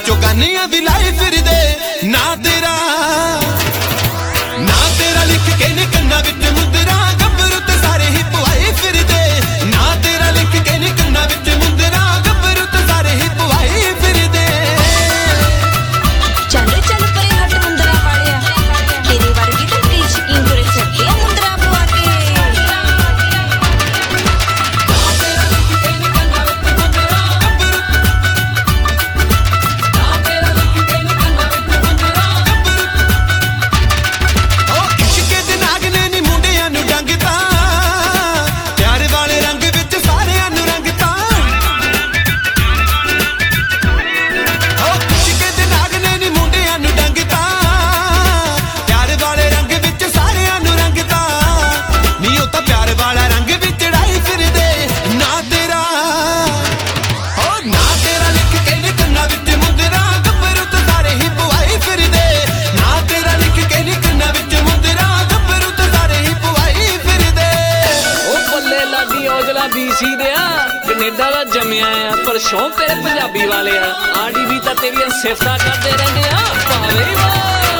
ਵਿੱਚੋਂ ਗਾਨੀਆਂ ਦੀ ਲਾਈ ਫਿਰਦੇ ਨਾ ਤੇਰਾ ਲਿਖ ਕੇ ਨੀ ਕੰਨਾਂ ਵਿੱਚ ਮੁੰਦਰਾ ਗੱਭਰੂ ਤੇ ਸਾਰੇ ਹੀ ਪਵਾਈ ਫਿਰਦੇ ਨਾ ਤੇਰਾ ਲਿਖ ਕੇ ਨੀ ਕੰਨਾਂ ਵਿੱਚ ਮੁੰਦਰਾ ਗੱਭਰੂ ਤੇ ਸਾਰੇ ਹੀ ਪਵਾਈ ਫਿਰਦੇ ਚੱਲ ਚੱਲ ਪਰੇ ਹੱਟ ਮੁੰਦਰਾ ਵਾਲਿਆ ਤੇਰੇ ਵਰਗੀ ਤਾਂ ਰੀਚ ਕਿੰਗ ਤੁਰੇ ਫਿਰਦੇ ਆ ਮੁੰਦਰਾ ਪਵਾ ਕੇ BC ਦੇ ਆ ਕੈਨੇਡਾ ਦਾ ਜੰਮਿਆ ਆ ਪਰ ਸ਼ੌਂਕ ਤੇਰੇ ਪੰਜਾਬੀ ਵਾਲੇ ਆ ਆਡੀ ਵੀ ਤਾਂ ਤੇਰੀਆਂ ਸਿਫਤਾਂ ਕਰਦੇ ਰਹਿੰਦੇ ਆ ਭਾਵੇਂ